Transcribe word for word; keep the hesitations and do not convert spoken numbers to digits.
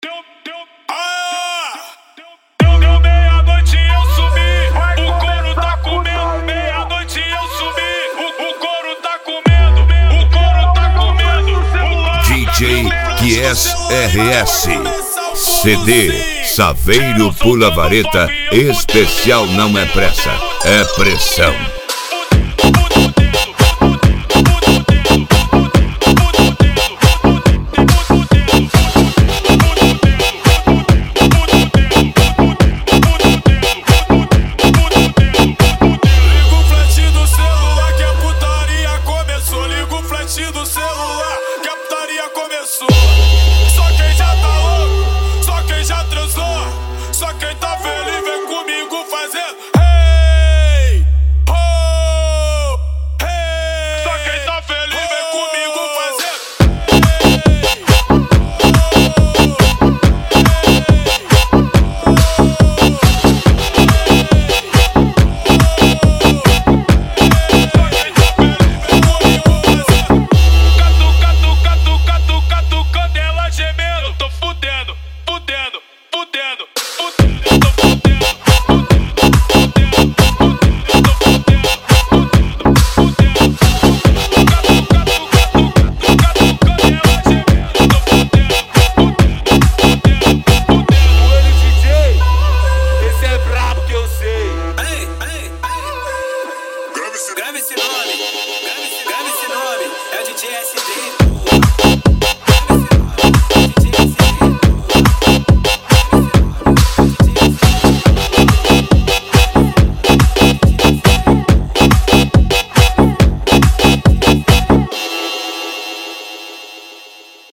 Deu meia-noite eu subi, o couro tá comendo. Meia-noite eu subi, o, o couro tá comendo. O couro tá comendo. D J Kies R S C D Saveiro Pula Vareta. Especial não é pressa, é pressão.